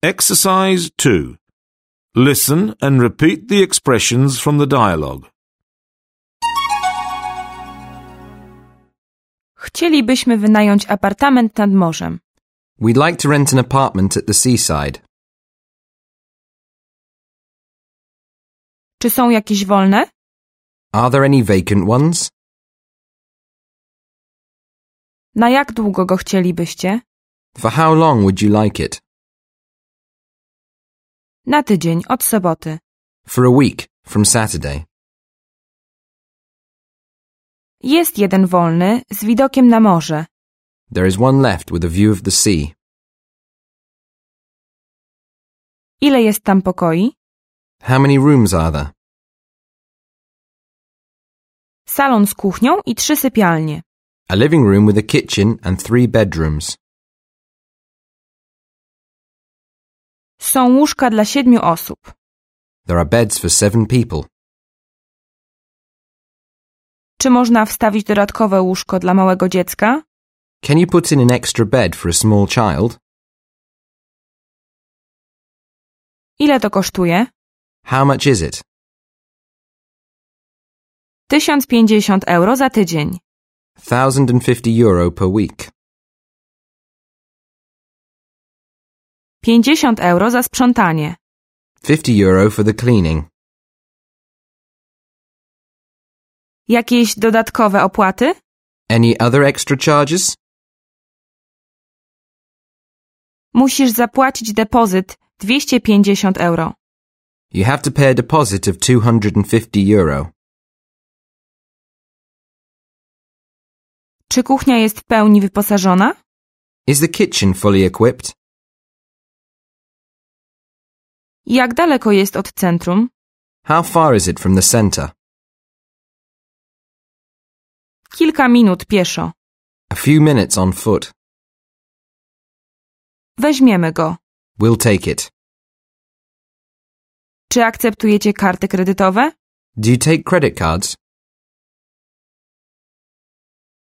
Exercise 2. Listen and repeat the expressions from the dialogue. Chcielibyśmy wynająć apartament nad morzem. We'd like to rent an apartment at the seaside. Czy są jakieś wolne? Are there any vacant ones? Na jak długo go chcielibyście? For how long would you like it? Na tydzień, od soboty. For a week, from Saturday. Jest jeden wolny, z widokiem na morze. There is one left with a view of the sea. Ile jest tam pokoi? How many rooms are there? Salon z kuchnią i 3 sypialnie. A living room with a kitchen and 3 bedrooms. Są łóżka dla 7 osób. There are beds for 7 people. Czy można wstawić dodatkowe łóżko dla małego dziecka? Can you put in an extra bed for a small child? Ile to kosztuje? How much is it? 1050 euro za tydzień. €1,050 per week. 50 euro za sprzątanie. €50 for the cleaning. Jakieś dodatkowe opłaty? Any other extra charges? Musisz zapłacić depozyt 250 euro. You have to pay a deposit of €250. Czy kuchnia jest w pełni wyposażona? Is the kitchen fully equipped? Jak daleko jest od centrum? How far is it from the center? Kilka minut pieszo. A few minutes on foot. Weźmiemy go. We'll take it. Czy akceptujecie karty kredytowe? Do you take credit cards?